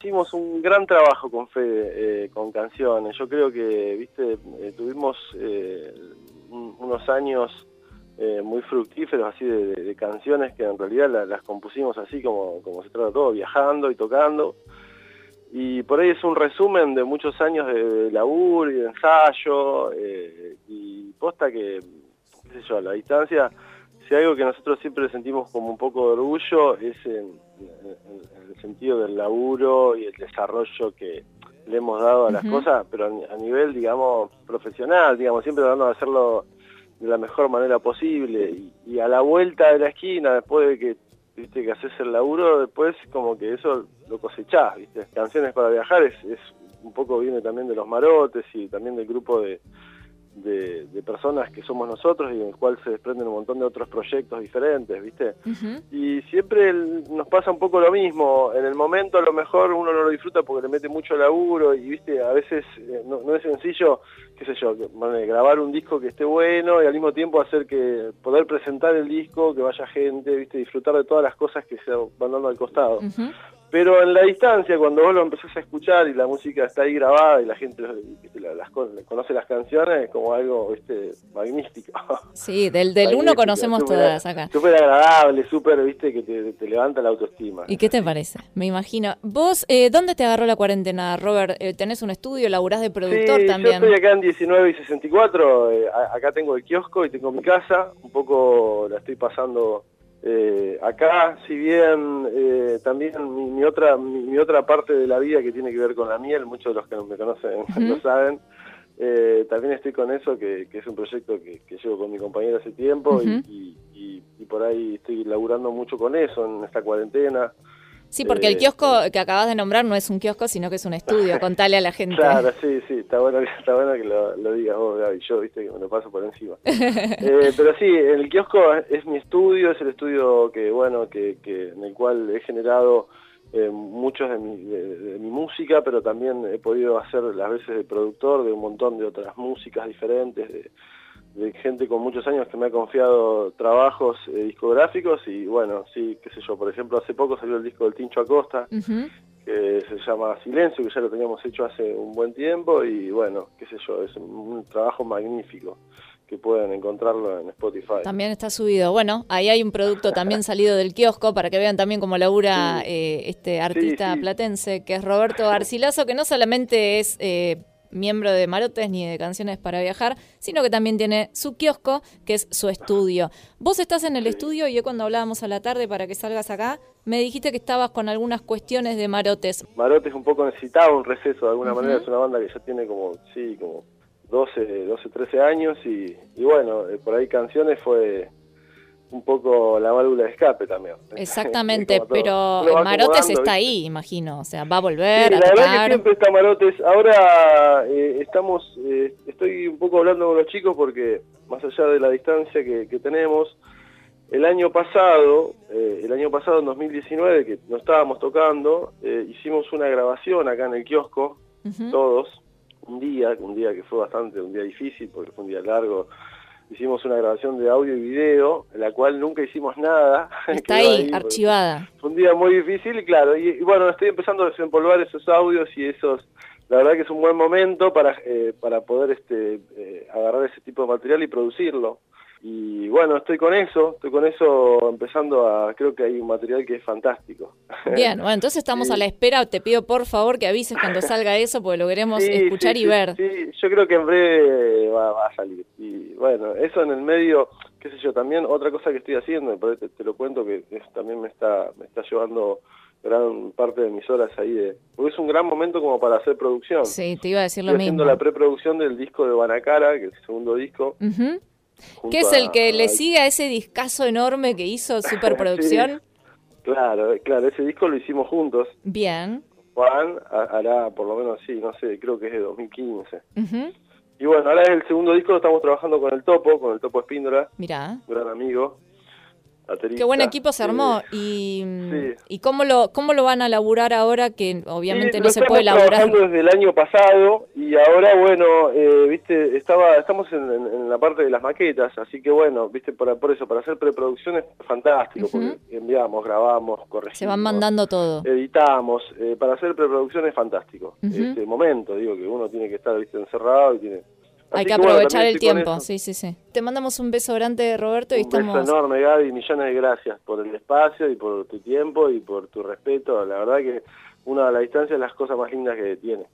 hicimos un gran trabajo con Fede, con canciones. Yo creo que, viste, tuvimos unos años muy fructíferos así de canciones que en realidad las compusimos así como se trata todo, viajando y tocando. Y por ahí es un resumen de muchos años de laburo y de ensayo, y posta que, qué sé yo, a la distancia, si hay algo que nosotros siempre sentimos como un poco de orgullo es en el sentido del laburo y el desarrollo que le hemos dado a las cosas, pero a nivel, digamos, profesional, digamos, siempre tratando de hacerlo de la mejor manera posible, y a la vuelta de la esquina, después de que, viste, que haces el laburo, después como que eso lo cosechás, viste. Canciones para viajar es un poco, viene también de los Marotes y también del grupo de personas que somos nosotros, y en el cual se desprenden un montón de otros proyectos diferentes, ¿viste? Y siempre nos pasa un poco lo mismo. En el momento a lo mejor uno no lo disfruta porque le mete mucho laburo y, ¿viste? A veces no es sencillo, qué sé yo, grabar un disco que esté bueno y al mismo tiempo hacer que poder presentar el disco, que vaya gente, ¿viste? Disfrutar de todas las cosas que se van dando al costado. Pero en la distancia, cuando vos lo empezás a escuchar y la música está ahí grabada y la gente conoce las canciones, es como algo, ¿viste? Magnífico. Sí, del uno conocemos todas acá. Súper agradable, súper, ¿viste? Que te levanta la autoestima. ¿Y qué te parece? Me imagino. ¿Vos dónde te agarró la cuarentena, Robert? ¿Tenés un estudio? ¿Laburás de productor también? Yo estoy acá en 19 y 64. Acá tengo el kiosco y tengo mi casa. Un poco la estoy pasando acá, si bien también mi otra parte de la vida que tiene que ver con la miel, muchos de los que me conocen lo saben, también estoy con eso, que es un proyecto que llevo con mi compañera hace tiempo, y por ahí estoy laburando mucho con eso en esta cuarentena. Sí, porque el kiosco que acabas de nombrar no es un kiosco, sino que es un estudio. Contale a la gente. Claro, sí, está bueno que lo digas vos, Gaby. Yo, viste, que me lo paso por encima. Pero sí, el kiosco es mi estudio, es el estudio que en el cual he generado muchos de mi música, pero también he podido hacer las veces de productor de un montón de otras músicas diferentes, de gente con muchos años que me ha confiado trabajos discográficos. Y bueno, sí, qué sé yo, por ejemplo, hace poco salió el disco del Tincho Acosta, que se llama Silencio, que ya lo teníamos hecho hace un buen tiempo, y bueno, qué sé yo, es un trabajo magnífico, que pueden encontrarlo en Spotify. También está subido. Bueno, ahí hay un producto también salido del kiosco, para que vean también cómo labura este artista platense, que es Roberto Arcilazo, que no solamente es miembro de Marotes ni de Canciones para Viajar, sino que también tiene su kiosco, que es su estudio. Vos estás en el estudio, y yo cuando hablábamos a la tarde para que salgas acá, me dijiste que estabas con algunas cuestiones de Marotes. Marotes un poco necesitaba un receso de alguna manera. Es una banda que ya tiene como 12, 13 años, y bueno, por ahí Canciones fue un poco la válvula de escape también. Exactamente, pero Marotes está ahí, imagino, o sea, va a volver a la tocar. verdad que siempre está Marotes. Ahora estoy un poco hablando con los chicos porque, más allá de la distancia que tenemos, el año pasado, en 2019, que no estábamos tocando, hicimos una grabación acá en el kiosco, todos, un día que fue un día difícil porque fue un día largo. Hicimos una grabación de audio y video, en la cual nunca hicimos nada. Está ahí, archivada. Fue un día muy difícil, claro, y bueno, estoy empezando a desempolvar esos audios, y la verdad que es un buen momento para poder agarrar ese tipo de material y producirlo. Y bueno, estoy con eso empezando creo que hay un material que es fantástico. Bien, bueno, entonces estamos a la espera. Te pido por favor que avises cuando salga eso, porque lo queremos escuchar y ver. Sí, yo creo que en breve va a salir. Y bueno, eso en el medio, qué sé yo, también otra cosa que estoy haciendo, te lo cuento, que también me está llevando gran parte de mis horas ahí, porque es un gran momento como para hacer producción. Sí, te iba a decir lo mismo. mismo. Haciendo la preproducción del disco de Guanacara, que es el segundo disco. ¿Qué es el que le sigue a ese discazo enorme que hizo Superproducción? Sí, claro, ese disco lo hicimos juntos. Bien. Juan hará por lo menos, no sé, creo que es de 2015. Y bueno, ahora es el segundo disco, estamos trabajando con el Topo Espíndola. Mirá. Gran amigo. Qué buen equipo se armó. ¿Y cómo lo van a laburar ahora que obviamente no se puede laburar? Estamos trabajando desde el año pasado y ahora, bueno, viste, estamos en la parte de las maquetas, así que bueno, viste, por eso, para hacer preproducción es fantástico, porque enviamos, grabamos, corregimos. Se van mandando todo. Editamos, para hacer preproducción es fantástico. Este momento, digo, que uno tiene que estar, viste, encerrado y tiene... Hay que aprovechar el tiempo, sí. Te mandamos un beso grande, Roberto. Un beso enorme, Gaby, millones de gracias por el espacio y por tu tiempo y por tu respeto. La verdad que una a la distancia es las cosas más lindas que tiene.